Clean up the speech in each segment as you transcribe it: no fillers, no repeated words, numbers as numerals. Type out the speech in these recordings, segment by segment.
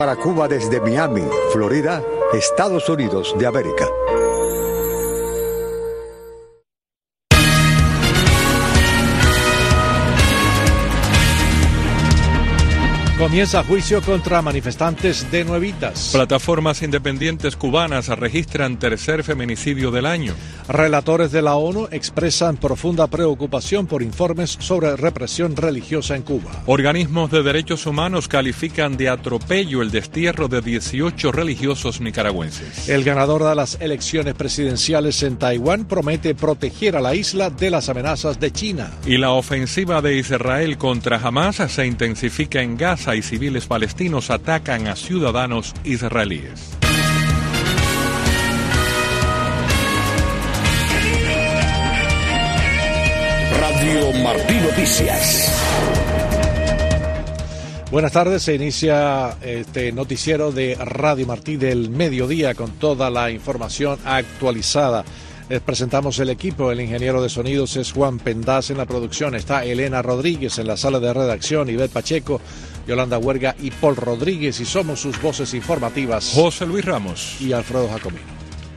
Para Cuba desde Miami, Florida, Estados Unidos de América. Comienza juicio contra manifestantes de Nuevitas. Plataformas independientes cubanas registran tercer feminicidio del año. Relatores de la ONU expresan profunda preocupación por informes sobre represión religiosa en Cuba. Organismos de derechos humanos califican de atropello el destierro de 18 religiosos nicaragüenses. El ganador de las elecciones presidenciales en Taiwán promete proteger a la isla de las amenazas de China. Y la ofensiva de Israel contra Hamás se intensifica en Gaza y civiles palestinos atacan a ciudadanos israelíes. Radio Martí Noticias. Buenas tardes, se inicia este noticiero de Radio Martí del mediodía con toda la información actualizada. Les presentamos el equipo, el ingeniero de sonidos es Juan Pendaz, en la producción está Elena Rodríguez, en la sala de redacción Ivette Pacheco, Yolanda Huerga y Paul Rodríguez, y somos sus voces informativas José Luis Ramos y Alfredo Jacomino.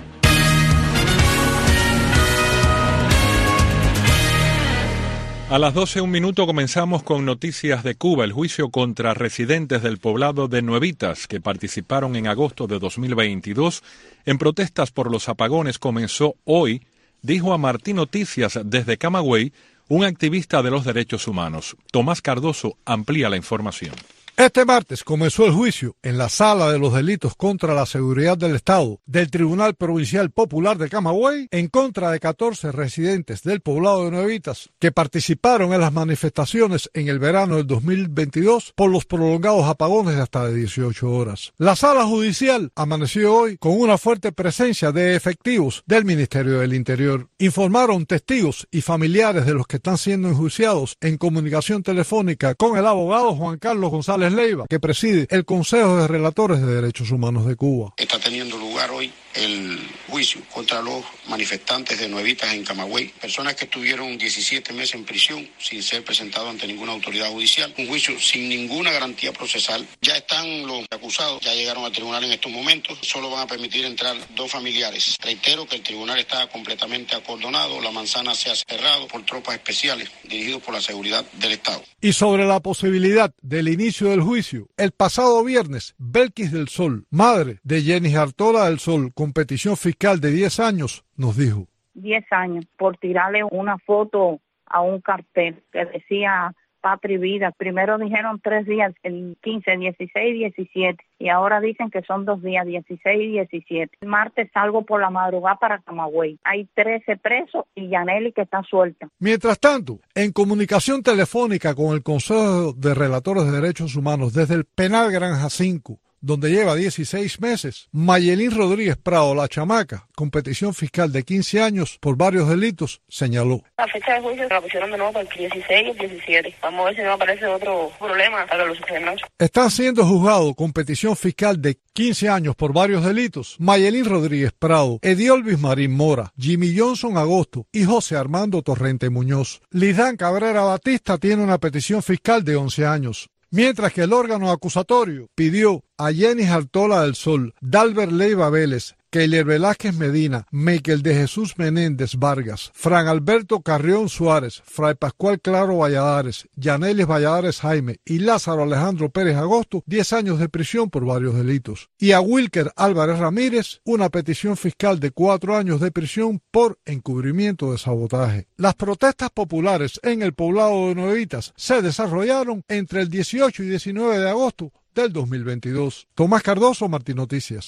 A las 12:01 comenzamos con noticias de Cuba. El juicio contra residentes del poblado de Nuevitas que participaron en agosto de 2022 en protestas por los apagones comenzó hoy, dijo a Martí Noticias desde Camagüey un activista de los derechos humanos. Tomás Cardoso amplía la información. Este martes comenzó el juicio en la Sala de los Delitos contra la Seguridad del Estado del Tribunal Provincial Popular de Camagüey en contra de 14 residentes del poblado de Nuevitas que participaron en las manifestaciones en el verano del 2022 por los prolongados apagones de hasta 18 horas. La Sala Judicial amaneció hoy con una fuerte presencia de efectivos del Ministerio del Interior. Informaron testigos y familiares de los que están siendo enjuiciados en comunicación telefónica con el abogado Juan Carlos González Leiva, que preside el Consejo de Relatores de Derechos Humanos de Cuba. Está teniendo lugar hoy el juicio contra los manifestantes de Nuevitas en Camagüey, personas que estuvieron 17 meses en prisión sin ser presentados ante ninguna autoridad judicial, un juicio sin ninguna garantía procesal. Ya están los acusados, ya llegaron al tribunal en estos momentos, solo van a permitir entrar 2 familiares. Reitero que el tribunal está completamente acordonado, la manzana se ha cerrado por tropas especiales dirigidos por la seguridad del Estado. Y sobre la posibilidad del inicio del juicio, el pasado viernes, Belkis del Sol, madre de Jenny Artola del Sol, con petición fiscal de 10 años, nos dijo: 10 años por tirarle una foto a un cartel que decía Patria y Vida. Primero dijeron 3 días, el 15, 16 y 17, y ahora dicen que son 2 días, 16 y 17. El martes salgo por la madrugada para Camagüey. Hay 13 presos y Yaneli que está suelta. Mientras tanto, en comunicación telefónica con el Consejo de Relatores de Derechos Humanos desde el Penal Granja 5, donde lleva 16 meses, Mayelín Rodríguez Prado, la chamaca, con petición fiscal de 15 años por varios delitos, señaló: la fecha de juicio la pusieron de nuevo para el 16 y el 17. Vamos a ver si no aparece otro problema para los sucedernos. Están siendo juzgados con petición fiscal de 15 años por varios delitos Mayelín Rodríguez Prado, Ediolvis Marín Mora, Jimmy Johnson Agosto y José Armando Torrente Muñoz. Lidán Cabrera Batista tiene una petición fiscal de 11 años. Mientras que el órgano acusatorio pidió a Jenny Artola del Sol, Dalbert Leiva Vélez, Keiler Velázquez Medina, Michael de Jesús Menéndez Vargas, Fran Alberto Carrión Suárez, Fray Pascual Claro Valladares, Yanelis Valladares Jaime y Lázaro Alejandro Pérez Agosto 10 años de prisión por varios delitos. Y a Wilker Álvarez Ramírez una petición fiscal de 4 años de prisión por encubrimiento de sabotaje. Las protestas populares en el poblado de Nuevitas se desarrollaron entre el 18 y 19 de agosto del 2022. Tomás Cardoso, Martí Noticias.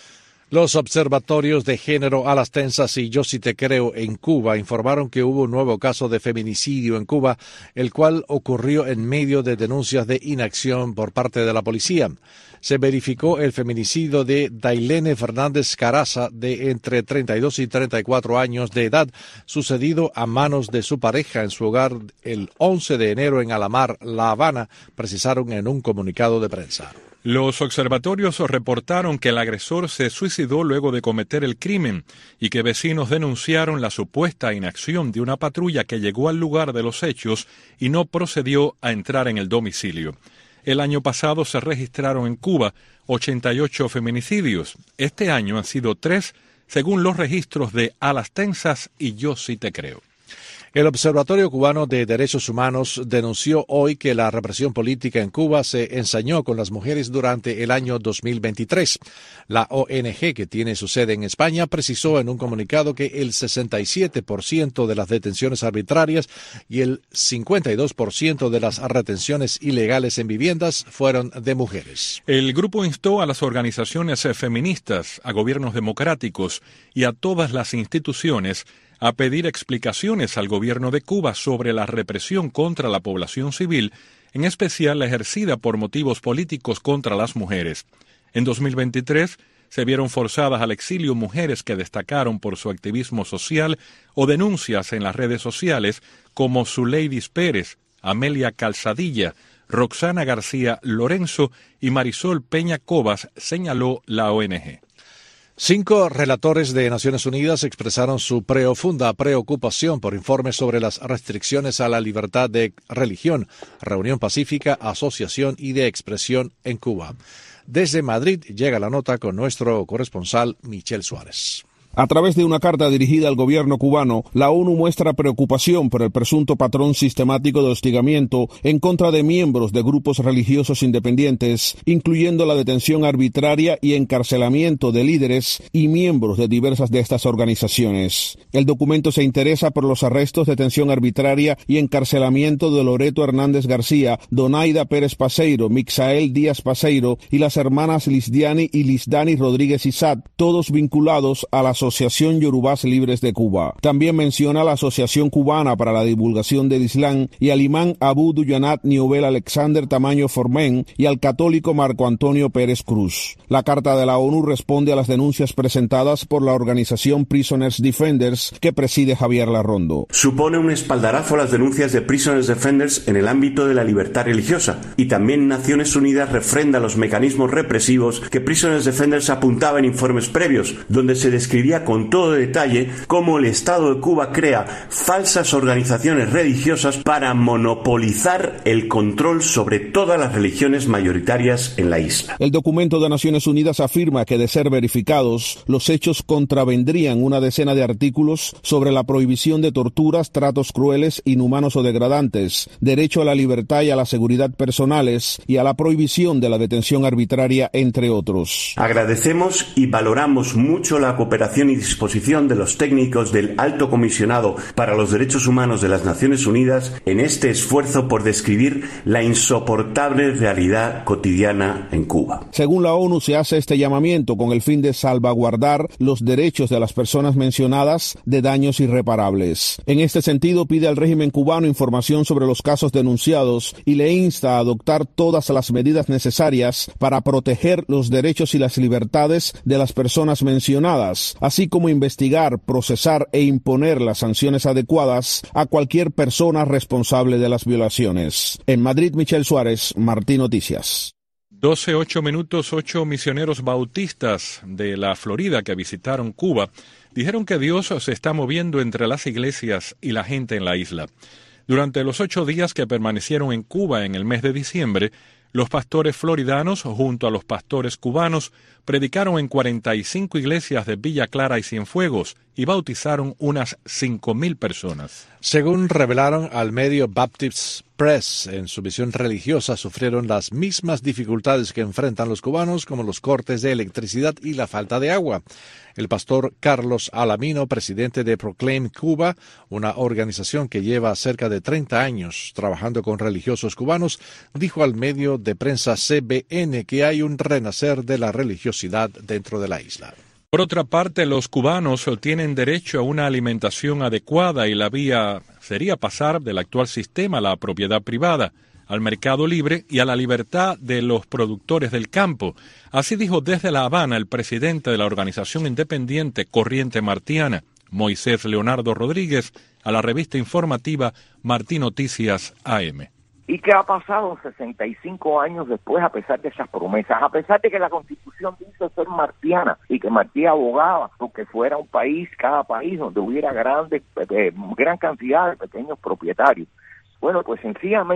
Los observatorios de género Alas Tensas y Yo Sí Te Creo en Cuba informaron que hubo un nuevo caso de feminicidio en Cuba, el cual ocurrió en medio de denuncias de inacción por parte de la policía. Se verificó el feminicidio de Dailene Fernández Caraza, de entre 32 y 34 años de edad, sucedido a manos de su pareja en su hogar el 11 de enero en Alamar, La Habana, precisaron en un comunicado de prensa. Los observatorios reportaron que el agresor se suicidó luego de cometer el crimen y que vecinos denunciaron la supuesta inacción de una patrulla que llegó al lugar de los hechos y no procedió a entrar en el domicilio. El año pasado se registraron en Cuba 88 feminicidios. Este año han sido 3, según los registros de A las Tensas y Yo sí te creo. El Observatorio Cubano de Derechos Humanos denunció hoy que la represión política en Cuba se ensañó con las mujeres durante el año 2023. La ONG, que tiene su sede en España, precisó en un comunicado que el 67% de las detenciones arbitrarias y el 52% de las retenciones ilegales en viviendas fueron de mujeres. El grupo instó a las organizaciones feministas, a gobiernos democráticos y a todas las instituciones a pedir explicaciones al gobierno de Cuba sobre la represión contra la población civil, en especial la ejercida por motivos políticos contra las mujeres. En 2023 se vieron forzadas al exilio mujeres que destacaron por su activismo social o denuncias en las redes sociales como Zuleidis Pérez, Amelia Calzadilla, Roxana García Lorenzo y Marisol Peña Cobas, señaló la ONG. 5 relatores de Naciones Unidas expresaron su profunda preocupación por informes sobre las restricciones a la libertad de religión, reunión pacífica, asociación y de expresión en Cuba. Desde Madrid llega la nota con nuestro corresponsal Michel Suárez. A través de una carta dirigida al gobierno cubano, la ONU muestra preocupación por el presunto patrón sistemático de hostigamiento en contra de miembros de grupos religiosos independientes, incluyendo la detención arbitraria y encarcelamiento de líderes y miembros de diversas de estas organizaciones. El documento se interesa por los arrestos, detención arbitraria y encarcelamiento de Loreto Hernández García, Donaida Pérez Paseiro, Mixael Díaz Paseiro y las hermanas Lisdiani y Lisdani Rodríguez Isat, todos vinculados a la Asociación Yorubás Libres de Cuba. También menciona la Asociación Cubana para la Divulgación del Islam y al imán Abu Duyanat Niobel Alexander Tamayo Formen y al católico Marco Antonio Pérez Cruz. La carta de la ONU responde a las denuncias presentadas por la organización Prisoners Defenders que preside Javier Larrondo. Supone un espaldarazo a las denuncias de Prisoners Defenders en el ámbito de la libertad religiosa y también Naciones Unidas refrenda los mecanismos represivos que Prisoners Defenders apuntaba en informes previos, donde se describía con todo detalle cómo el Estado de Cuba crea falsas organizaciones religiosas para monopolizar el control sobre todas las religiones mayoritarias en la isla. El documento de Naciones Unidas afirma que, de ser verificados, los hechos contravendrían una decena de artículos sobre la prohibición de torturas, tratos crueles, inhumanos o degradantes, derecho a la libertad y a la seguridad personales y a la prohibición de la detención arbitraria, entre otros. Agradecemos y valoramos mucho la cooperación y disposición de los técnicos del Alto Comisionado para los Derechos Humanos de las Naciones Unidas en este esfuerzo por describir la insoportable realidad cotidiana en Cuba. Según la ONU, se hace este llamamiento con el fin de salvaguardar los derechos de las personas mencionadas de daños irreparables. En este sentido, pide al régimen cubano información sobre los casos denunciados y le insta a adoptar todas las medidas necesarias para proteger los derechos y las libertades de las personas mencionadas, así como investigar, procesar e imponer las sanciones adecuadas a cualquier persona responsable de las violaciones. En Madrid, Michel Suárez, Martín Noticias. 12:08, 8 misioneros bautistas de la Florida que visitaron Cuba dijeron que Dios se está moviendo entre las iglesias y la gente en la isla. Durante los 8 días que permanecieron en Cuba en el mes de diciembre, los pastores floridanos, junto a los pastores cubanos, predicaron en 45 iglesias de Villa Clara y Cienfuegos y bautizaron unas 5,000 personas. Según revelaron al medio Baptist Press, en su visión religiosa sufrieron las mismas dificultades que enfrentan los cubanos, como los cortes de electricidad y la falta de agua. El pastor Carlos Alamino, presidente de Proclaim Cuba, una organización que lleva cerca de 30 años trabajando con religiosos cubanos, dijo al medio de prensa CBN que hay un renacer de la religiosidad dentro de la isla. Por otra parte, los cubanos tienen derecho a una alimentación adecuada y la vía sería pasar del actual sistema a la propiedad privada, al mercado libre y a la libertad de los productores del campo. Así dijo desde La Habana el presidente de la organización independiente Corriente Martiana, Moisés Leonardo Rodríguez, a la revista informativa Martín Noticias AM. ¿Y qué ha pasado 65 años después a pesar de esas promesas? A pesar de que la Constitución dice ser martiana y que Martí abogaba porque fuera un país, cada país donde hubiera gran cantidad de pequeños propietarios. Bueno, pues sencillamente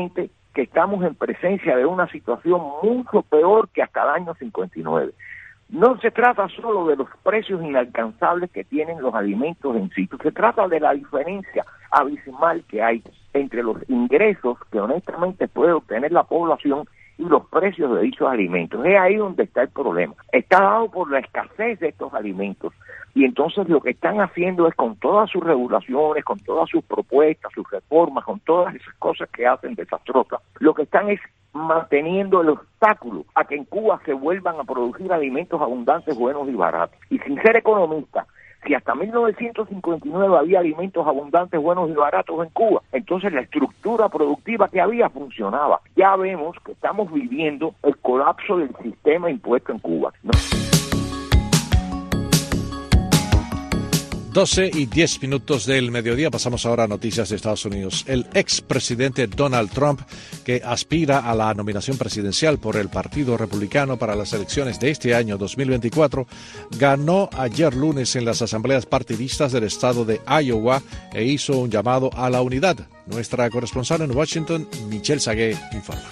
que estamos en presencia de una situación mucho peor que hasta el año 59. No se trata solo de los precios inalcanzables que tienen los alimentos en sí, se trata de la diferencia abismal que hay entre los ingresos que honestamente puede obtener la población y los precios de dichos alimentos. Es ahí donde está el problema. Está dado por la escasez de estos alimentos. Y entonces lo que están haciendo es, con todas sus regulaciones, con todas sus propuestas, sus reformas, con todas esas cosas que hacen desastrosas, lo que están es manteniendo el obstáculo a que en Cuba se vuelvan a producir alimentos abundantes, buenos y baratos. Y sin ser economista, si hasta 1959 había alimentos abundantes, buenos y baratos en Cuba, entonces la estructura productiva que había funcionaba. Ya vemos que estamos viviendo el colapso del sistema impuesto en Cuba, ¿no? 12:10 del mediodía. Pasamos ahora a noticias de Estados Unidos. El expresidente Donald Trump, que aspira a la nominación presidencial por el Partido Republicano para las elecciones de este año 2024, ganó ayer lunes en las asambleas partidistas del estado de Iowa e hizo un llamado a la unidad. Nuestra corresponsal en Washington, Michelle Sagué, informa.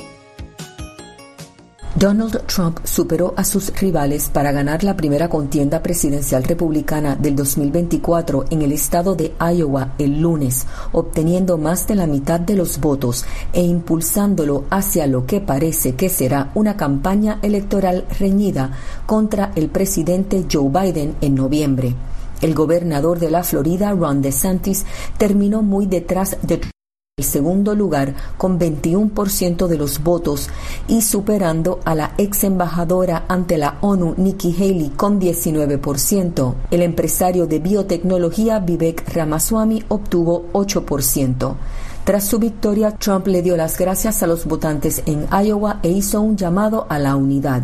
Donald Trump superó a sus rivales para ganar la primera contienda presidencial republicana del 2024 en el estado de Iowa el lunes, obteniendo más de la mitad de los votos e impulsándolo hacia lo que parece que será una campaña electoral reñida contra el presidente Joe Biden en noviembre. El gobernador de la Florida, Ron DeSantis, terminó muy detrás de el segundo lugar con 21% de los votos y superando a la ex embajadora ante la ONU Nikki Haley con 19%. El empresario de biotecnología Vivek Ramaswamy obtuvo 8%. Tras su victoria, Trump le dio las gracias a los votantes en Iowa e hizo un llamado a la unidad.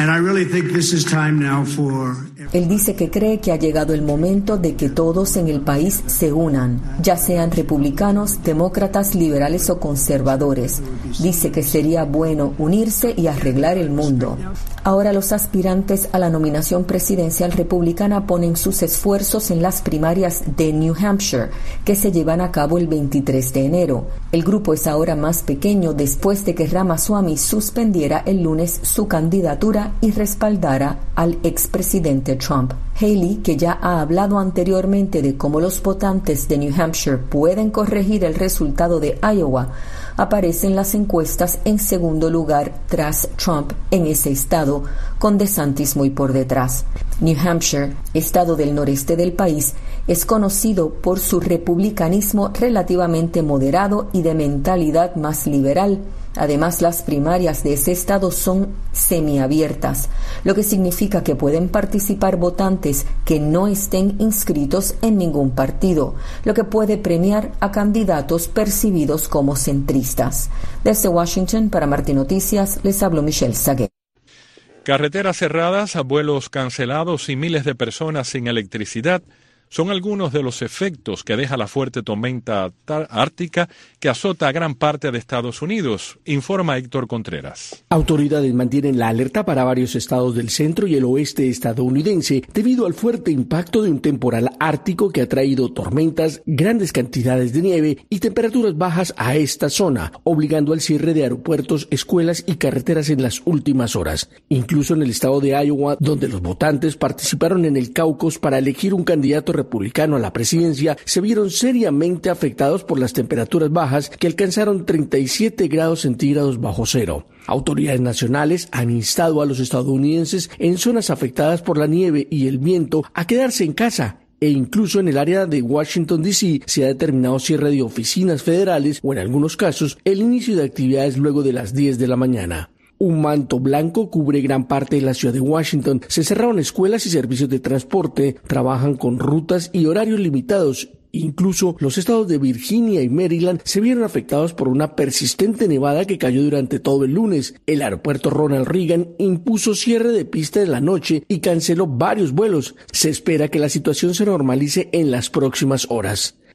Él dice que cree que ha llegado el momento de que todos en el país se unan, ya sean republicanos, demócratas, liberales o conservadores. Dice que sería bueno unirse y arreglar el mundo. Ahora los aspirantes a la nominación presidencial republicana ponen sus esfuerzos en las primarias de New Hampshire, que se llevan a cabo el 23 de enero. El grupo es ahora más pequeño después de que Ramaswamy suspendiera el lunes su candidatura y respaldara al expresidente Trump. Haley, que ya ha hablado anteriormente de cómo los votantes de New Hampshire pueden corregir el resultado de Iowa, aparece en las encuestas en segundo lugar tras Trump en ese estado, con DeSantis muy por detrás. New Hampshire, estado del noreste del país, es conocido por su republicanismo relativamente moderado y de mentalidad más liberal. Además, las primarias de ese estado son semiabiertas, lo que significa que pueden participar votantes que no estén inscritos en ningún partido, lo que puede premiar a candidatos percibidos como centristas. Desde Washington, para Martín Noticias, les habló Michelle Sagué. Carreteras cerradas, vuelos cancelados y miles de personas sin electricidad son algunos de los efectos que deja la fuerte tormenta ártica que azota a gran parte de Estados Unidos, informa Héctor Contreras. Autoridades mantienen la alerta para varios estados del centro y el oeste estadounidense debido al fuerte impacto de un temporal ártico que ha traído tormentas, grandes cantidades de nieve y temperaturas bajas a esta zona, obligando al cierre de aeropuertos, escuelas y carreteras en las últimas horas. Incluso en el estado de Iowa, donde los votantes participaron en el caucus para elegir un candidato republicano a la presidencia, se vieron seriamente afectados por las temperaturas bajas que alcanzaron 37 grados centígrados bajo cero. Autoridades nacionales han instado a los estadounidenses en zonas afectadas por la nieve y el viento a quedarse en casa, e incluso en el área de Washington, D.C. se ha determinado cierre de oficinas federales o, en algunos casos, el inicio de actividades luego de las 10 de la mañana. Un manto blanco cubre gran parte de la ciudad de Washington. Se cerraron escuelas y servicios de transporte, trabajan con rutas y horarios limitados. Incluso los estados de Virginia y Maryland se vieron afectados por una persistente nevada que cayó durante todo el lunes. El aeropuerto Ronald Reagan impuso cierre de pista en la noche y canceló varios vuelos. Se espera que la situación se normalice en las próximas horas.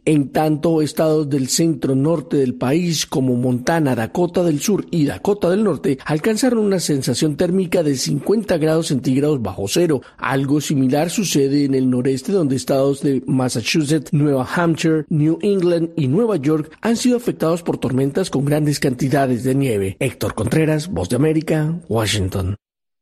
En tanto, estados del centro norte del país como Montana, Dakota del Sur y Dakota del Norte alcanzaron una sensación térmica de 50 grados centígrados bajo cero. Algo similar sucede en el noreste, donde estados de Massachusetts, Nueva Hampshire, New England y Nueva York han sido afectados por tormentas con grandes cantidades de nieve. Héctor Contreras, Voz de América, Washington.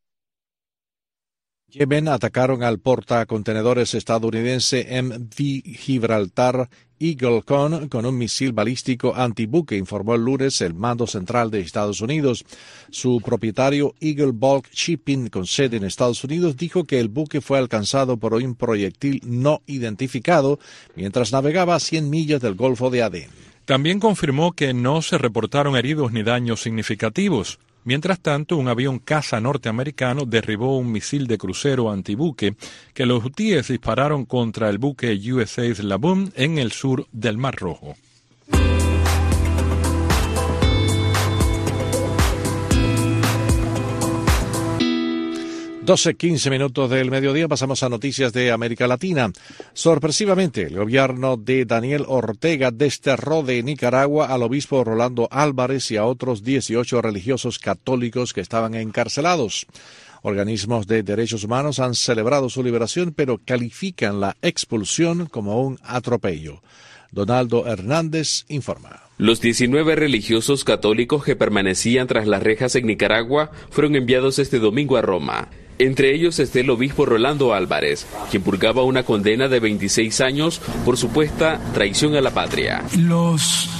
Yemen atacaron al portacontenedores estadounidense MV Gibraltar Eagle con un misil balístico antibuque, informó el lunes el Mando Central de Estados Unidos. Su propietario, Eagle Bulk Shipping, con sede en Estados Unidos, dijo que el buque fue alcanzado por un proyectil no identificado mientras navegaba a 100 millas del Golfo de Adén. También confirmó que no se reportaron heridos ni daños significativos. Mientras tanto, un avión caza norteamericano derribó un misil de crucero antibuque que los hutíes dispararon contra el buque USS Laboon en el sur del Mar Rojo. 12:15 minutos del mediodía, pasamos a noticias de América Latina. Sorpresivamente, el gobierno de Daniel Ortega desterró de Nicaragua al obispo Rolando Álvarez y a otros 18 religiosos católicos que estaban encarcelados. Organismos de derechos humanos han celebrado su liberación, pero califican la expulsión como un atropello. Donaldo Hernández informa. Los 19 religiosos católicos que permanecían tras las rejas en Nicaragua fueron enviados este domingo a Roma. Entre ellos está el obispo Rolando Álvarez, quien purgaba una condena de 26 años por supuesta traición a la patria. Los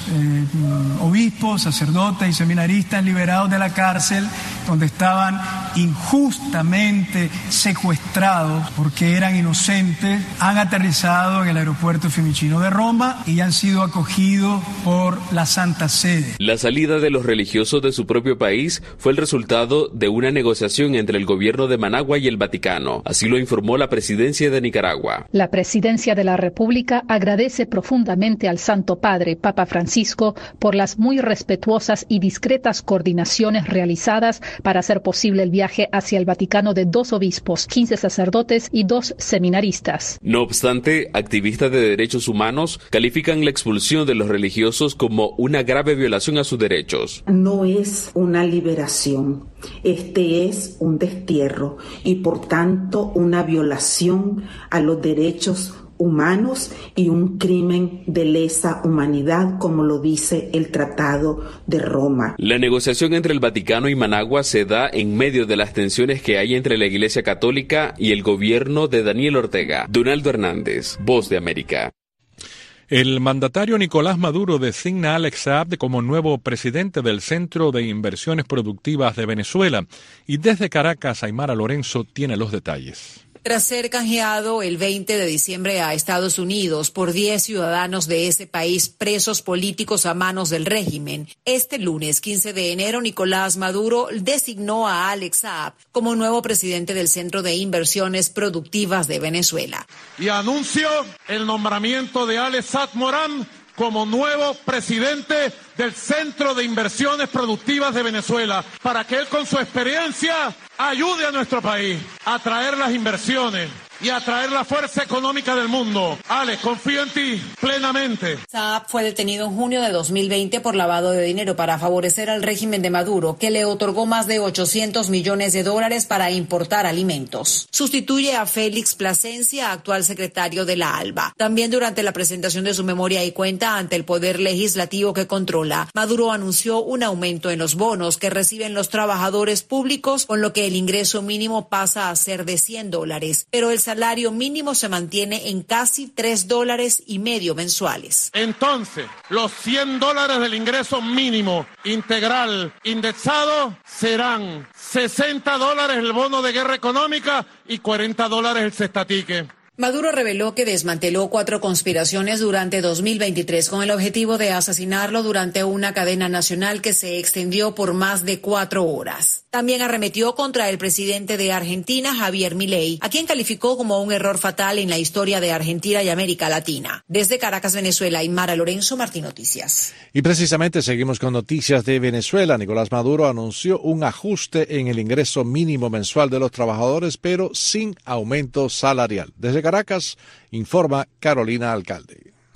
obispos, sacerdotes y seminaristas liberados de la cárcel, donde estaban injustamente secuestrados porque eran inocentes, han aterrizado en el aeropuerto Fiumicino de Roma y han sido acogidos por la Santa Sede. La salida de los religiosos de su propio país fue el resultado de una negociación entre el gobierno de Managua y el Vaticano. Así lo informó la presidencia de Nicaragua. La presidencia de la República agradece profundamente al Santo Padre, Papa Francisco, por las muy respetuosas y discretas coordinaciones realizadas para hacer posible el viaje hacia el Vaticano de 2 obispos, 15 sacerdotes y 2 seminaristas. No obstante, activistas de derechos humanos califican la expulsión de los religiosos como una grave violación a sus derechos. No es una liberación, este es un destierro y por tanto una violación a los derechos humanos y un crimen de lesa humanidad, como lo dice el Tratado de Roma. La negociación entre el Vaticano y Managua se da en medio de las tensiones que hay entre la Iglesia Católica y el gobierno de Daniel Ortega. Donaldo Hernández, Voz de América. El mandatario Nicolás Maduro designa a Alex Saab como nuevo presidente del Centro de Inversiones Productivas de Venezuela. Y desde Caracas, Aymara Lorenzo tiene los detalles. Tras ser canjeado el 20 de diciembre a Estados Unidos por 10 ciudadanos de ese país presos políticos a manos del régimen, este lunes 15 de enero Nicolás Maduro designó a Alex Saab como nuevo presidente del Centro de Inversiones Productivas de Venezuela. Y anuncio el nombramiento de Alex Saab Morán como nuevo presidente del Centro de Inversiones Productivas de Venezuela, para que él con su experiencia ayude a nuestro país a atraer las inversiones y atraer la fuerza económica del mundo. Alex, confío en ti plenamente. Saab fue detenido en junio de 2020 por lavado de dinero para favorecer al régimen de Maduro, que le otorgó más de $800 millones para importar alimentos. Sustituye a Félix Plasencia, actual secretario de la ALBA. También durante la presentación de su memoria y cuenta ante el Poder Legislativo que controla, Maduro anunció un aumento en los bonos que reciben los trabajadores públicos, con lo que el ingreso mínimo pasa a ser de $100, pero el salario mínimo se mantiene en casi $3.50 mensuales. Entonces, los $100 del ingreso mínimo integral indexado serán $60 el bono de guerra económica y $40 el cestatique. Maduro reveló que desmanteló 4 conspiraciones durante 2023 con el objetivo de asesinarlo durante una cadena nacional que se extendió por más de 4 horas. También arremetió contra el presidente de Argentina, Javier Milei, a quien calificó como un error fatal en la historia de Argentina y América Latina. Desde Caracas, Venezuela, Aymara Lorenzo, Martín Noticias. Y precisamente seguimos con noticias de Venezuela. Nicolás Maduro anunció un ajuste en el ingreso mínimo mensual de los trabajadores, pero sin aumento salarial. Desde Caracas, informa Carolina Alcalde.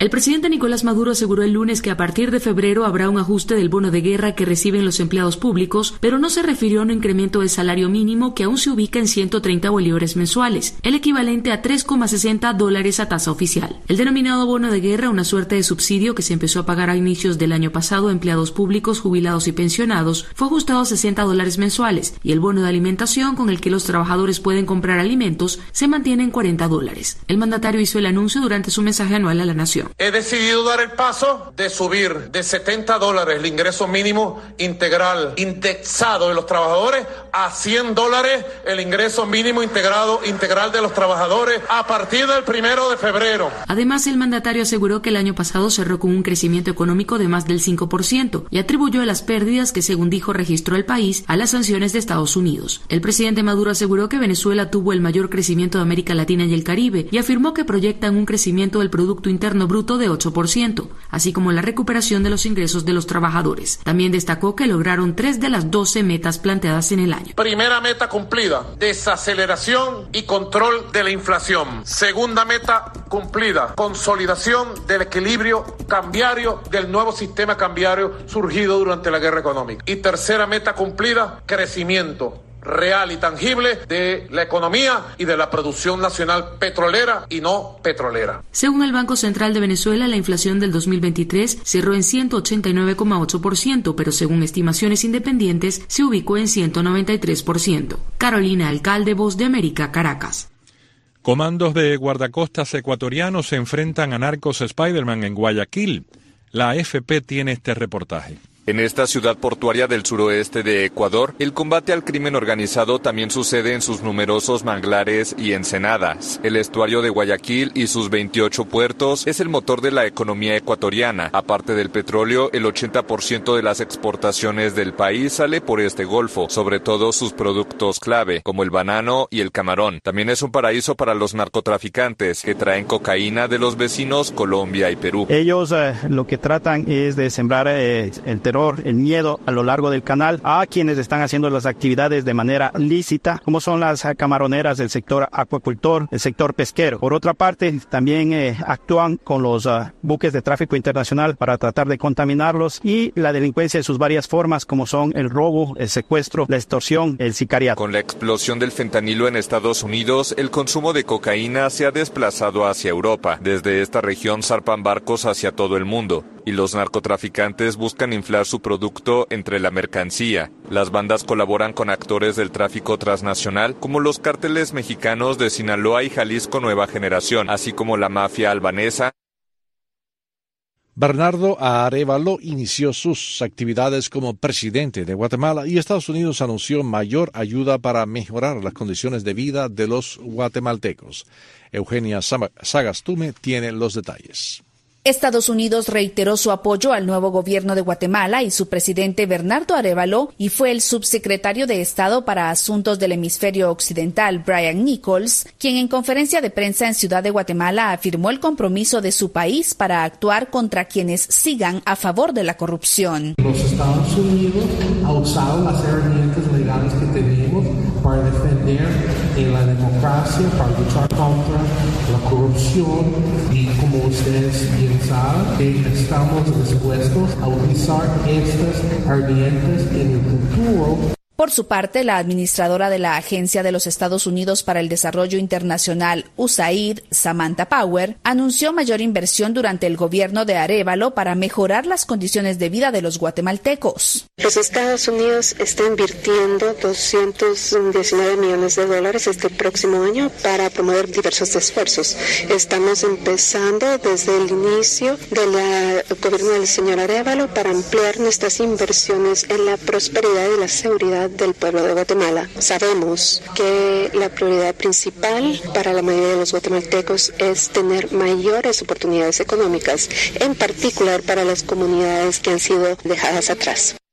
El presidente Nicolás Maduro aseguró el lunes que a partir de febrero habrá un ajuste del bono de guerra que reciben los empleados públicos, pero no se refirió a un incremento del salario mínimo que aún se ubica en 130 bolívares mensuales, el equivalente a $3,60 a tasa oficial. El denominado bono de guerra, una suerte de subsidio que se empezó a pagar a inicios del año pasado a empleados públicos, jubilados y pensionados, fue ajustado a $60 mensuales, y el bono de alimentación con el que los trabajadores pueden comprar alimentos se mantiene en $40. El mandatario hizo el anuncio durante su mensaje anual a la nación. He decidido dar el paso de subir de $70 el ingreso mínimo integral indexado de los trabajadores a $100 el ingreso mínimo integral de los trabajadores a partir del 1 de febrero. Además, el mandatario aseguró que el año pasado cerró con un crecimiento económico de más del 5% y atribuyó las pérdidas que, según dijo, registró el país a las sanciones de Estados Unidos. El presidente Maduro aseguró que Venezuela tuvo el mayor crecimiento de América Latina y el Caribe y afirmó que proyectan un crecimiento del Producto Interno Bruto de 8%, así como la recuperación de los ingresos de los trabajadores. También destacó que lograron 3 de las 12 metas planteadas en el año. Primera meta cumplida, desaceleración y control de la inflación. Segunda meta cumplida, consolidación del equilibrio cambiario del nuevo sistema cambiario surgido durante la guerra económica. Y tercera meta cumplida, crecimiento real y tangible de la economía y de la producción nacional petrolera y no petrolera. Según el Banco Central de Venezuela, la inflación del 2023 cerró en 189,8%, pero según estimaciones independientes se ubicó en 193%. Carolina Alcalde, Voz de América, Caracas. Comandos de guardacostas ecuatorianos se enfrentan a narcos Spider-Man en Guayaquil. La AFP tiene este reportaje. En esta ciudad portuaria del suroeste de Ecuador, el combate al crimen organizado también sucede en sus numerosos manglares y ensenadas. El estuario de Guayaquil y sus 28 puertos es el motor de la economía ecuatoriana. Aparte del petróleo, el 80% de las exportaciones del país sale por este golfo, sobre todo sus productos clave, como el banano y el camarón. También es un paraíso para los narcotraficantes, que traen cocaína de los vecinos Colombia y Perú. Ellos lo que tratan es de sembrar el el miedo a lo largo del canal a quienes están haciendo las actividades de manera lícita, como son las camaroneras del sector acuacultor, el sector pesquero. Por otra parte, también actúan con los buques de tráfico internacional para tratar de contaminarlos, y la delincuencia de sus varias formas, como son el robo, el secuestro, la extorsión, el sicariato. Con la explosión del fentanilo en Estados Unidos, el consumo de cocaína se ha desplazado hacia Europa. Desde esta región zarpan barcos hacia todo el mundo, y los narcotraficantes buscan inflar su producto entre la mercancía. Las bandas colaboran con actores del tráfico transnacional, como los cárteles mexicanos de Sinaloa y Jalisco Nueva Generación, así como la mafia albanesa. Bernardo Arévalo inició sus actividades como presidente de Guatemala y Estados Unidos anunció mayor ayuda para mejorar las condiciones de vida de los guatemaltecos. Eugenia Sagastume tiene los detalles. Estados Unidos reiteró su apoyo al nuevo gobierno de Guatemala y su presidente Bernardo Arévalo, y fue el subsecretario de Estado para Asuntos del Hemisferio Occidental, Brian Nichols, quien en conferencia de prensa en Ciudad de Guatemala afirmó el compromiso de su país para actuar contra quienes sigan a favor de la corrupción. Los Estados Unidos ha usado las herramientas legales que tenemos para defender la democracia, para luchar contra la corrupción, y como ustedes bien saben, estamos dispuestos a utilizar estas herramientas en el futuro. Por su parte, la administradora de la Agencia de los Estados Unidos para el Desarrollo Internacional, USAID, Samantha Power, anunció mayor inversión durante el gobierno de Arévalo para mejorar las condiciones de vida de los guatemaltecos. Los Estados Unidos está invirtiendo $219 millones este próximo año para promover diversos esfuerzos. Estamos empezando desde el inicio del gobierno del señor Arévalo para ampliar nuestras inversiones en la prosperidad y la seguridad del pueblo de Guatemala. Sabemos que la prioridad principal para la mayoría de los guatemaltecos es tener mayores oportunidades económicas, en particular para las comunidades que han sido dejadas atrás.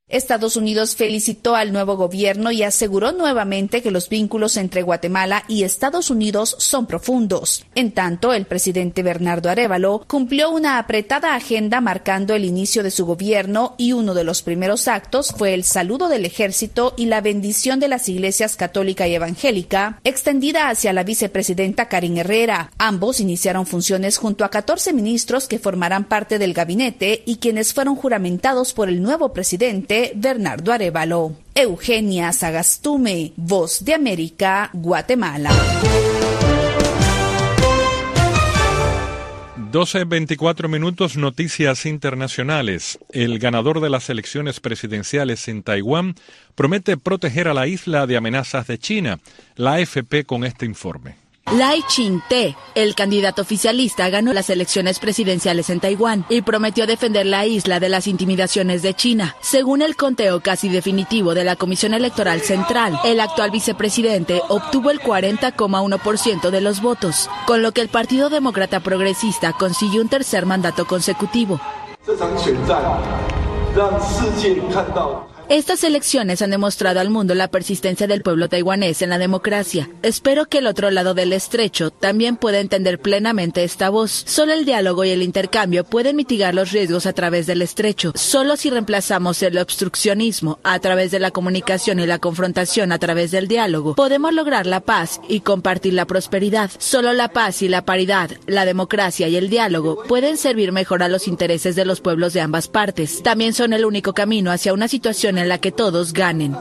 Estados Unidos felicitó al nuevo gobierno y aseguró nuevamente que los vínculos entre Guatemala y Estados Unidos son profundos. En tanto, el presidente Bernardo Arévalo cumplió una apretada agenda marcando el inicio de su gobierno y uno de los primeros actos fue el saludo del ejército y la bendición de las iglesias católica y evangélica, extendida hacia la vicepresidenta Karin Herrera. Ambos iniciaron funciones junto a 14 ministros que formarán parte del gabinete y quienes fueron juramentados por el nuevo presidente Bernardo Arévalo. Eugenia Sagastume, Voz de América, Guatemala. 12:24 noticias internacionales. El ganador de las elecciones presidenciales en Taiwán promete proteger a la isla de amenazas de China. La AFP con este informe. Lai Ching-te, el candidato oficialista, ganó las elecciones presidenciales en Taiwán y prometió defender la isla de las intimidaciones de China. Según el conteo casi definitivo de la Comisión Electoral Central, el actual vicepresidente obtuvo el 40,1% de los votos, con lo que el Partido Demócrata Progresista consiguió un tercer mandato consecutivo. Estas elecciones han demostrado al mundo la persistencia del pueblo taiwanés en la democracia. Espero que el otro lado del estrecho también pueda entender plenamente esta voz. Solo el diálogo y el intercambio pueden mitigar los riesgos a través del estrecho. Solo si reemplazamos el obstruccionismo a través de la comunicación y la confrontación a través del diálogo, podemos lograr la paz y compartir la prosperidad. Solo la paz y la paridad, la democracia y el diálogo pueden servir mejor a los intereses de los pueblos de ambas partes. También son el único camino hacia una situación en la que todos ganen.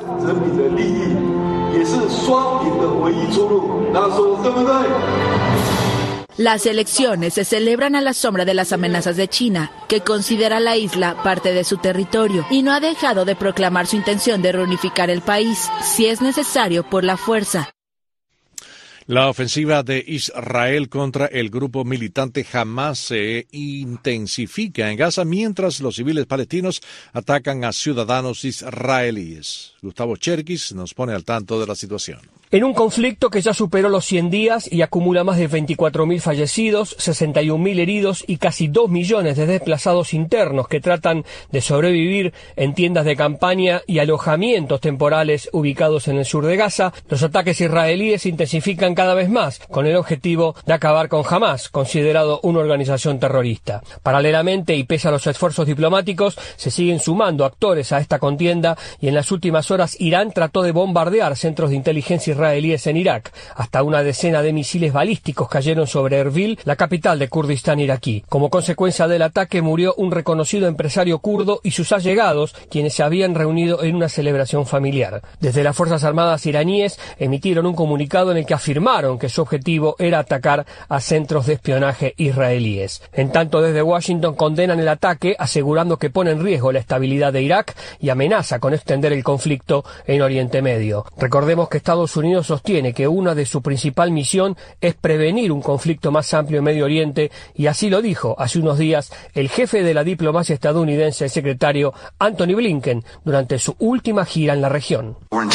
Las elecciones se celebran a la sombra de las amenazas de China, que considera la isla parte de su territorio y no ha dejado de proclamar su intención de reunificar el país, si es necesario, por la fuerza. La ofensiva de Israel contra el grupo militante Hamas se intensifica en Gaza mientras los civiles palestinos atacan a ciudadanos israelíes. Gustavo Cherkis nos pone al tanto de la situación. En un conflicto que ya superó los 100 días y acumula más de 24.000 fallecidos, 61.000 heridos y casi 2 millones de desplazados internos que tratan de sobrevivir en tiendas de campaña y alojamientos temporales ubicados en el sur de Gaza, los ataques israelíes se intensifican cada vez más con el objetivo de acabar con Hamas, considerado una organización terrorista. Paralelamente y pese a los esfuerzos diplomáticos, se siguen sumando actores a esta contienda y en las últimas horas Irán trató de bombardear centros de inteligencia israelíes en Irak. Hasta una decena de misiles balísticos cayeron sobre Erbil, la capital de Kurdistán iraquí. Como consecuencia del ataque murió un reconocido empresario kurdo y sus allegados, quienes se habían reunido en una celebración familiar. Desde las Fuerzas Armadas iraníes emitieron un comunicado en el que afirmaron que su objetivo era atacar a centros de espionaje israelíes. En tanto, desde Washington condenan el ataque, asegurando que pone en riesgo la estabilidad de Irak y amenaza con extender el conflicto en Oriente Medio. Recordemos que Estados Unidos sostiene que una de su principal misión es prevenir un conflicto más amplio en Medio Oriente y así lo dijo hace unos días el jefe de la diplomacia estadounidense, el secretario Antony Blinken, durante su última gira en la región.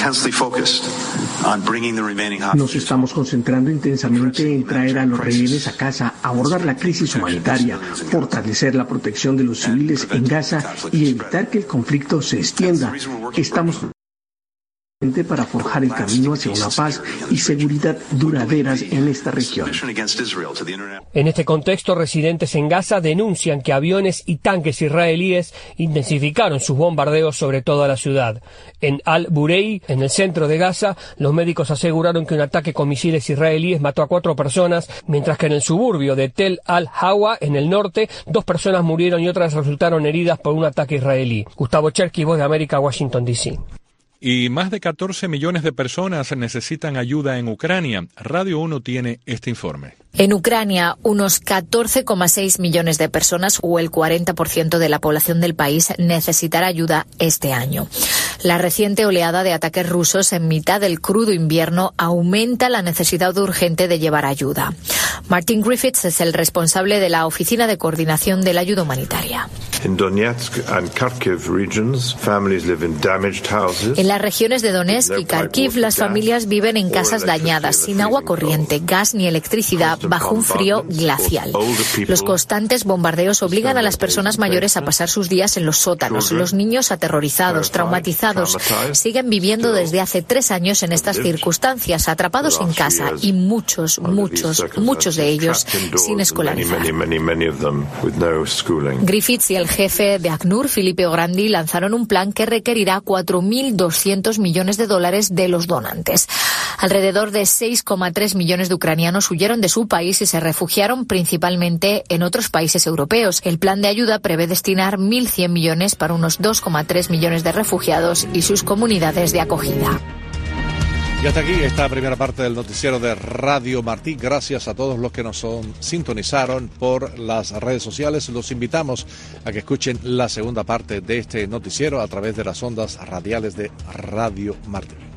Nos estamos concentrando intensamente en traer a los rehenes a casa, abordar la crisis humanitaria, fortalecer la protección de los civiles en Gaza y evitar que el conflicto se extienda. Estamos para forjar el camino hacia una paz y seguridad duraderas en esta región. En este contexto, residentes en Gaza denuncian que aviones y tanques israelíes intensificaron sus bombardeos sobre toda la ciudad. En Al-Burei, en el centro de Gaza, los médicos aseguraron que un ataque con misiles israelíes mató a 4 personas, mientras que en el suburbio de Tel Al-Hawa, en el norte, 2 personas murieron y otras resultaron heridas por un ataque israelí. Gustavo Cherkis, Voz de América, Washington, D.C. Y más de 14 millones de personas necesitan ayuda en Ucrania. Radio 1 tiene este informe. En Ucrania, unos 14,6 millones de personas, o el 40% de la población del país, necesitará ayuda este año. La reciente oleada de ataques rusos en mitad del crudo invierno aumenta la necesidad urgente de llevar ayuda. Martin Griffiths es el responsable de la Oficina de Coordinación de la Ayuda Humanitaria. En las regiones de Donetsk y Kharkiv, las familias viven en casas dañadas, sin agua corriente, gas ni electricidad, bajo un frío glacial. Los constantes bombardeos obligan a las personas mayores a pasar sus días en los sótanos. Los niños aterrorizados, traumatizados, siguen viviendo desde hace 3 años en estas circunstancias, atrapados en casa y muchos de ellos sin escolarizar. Griffiths y el jefe de ACNUR, Filippo Grandi, lanzaron un plan que requerirá $4.200 millones de los donantes. Alrededor de 6,3 millones de ucranianos huyeron de su país y se refugiaron principalmente en otros países europeos. El plan de ayuda prevé destinar 1.100 millones para unos 2,3 millones de refugiados y sus comunidades de acogida. Y hasta aquí esta primera parte del noticiero de Radio Martí. Gracias a todos los que nos sintonizaron por las redes sociales. Los invitamos a que escuchen la segunda parte de este noticiero a través de las ondas radiales de Radio Martí.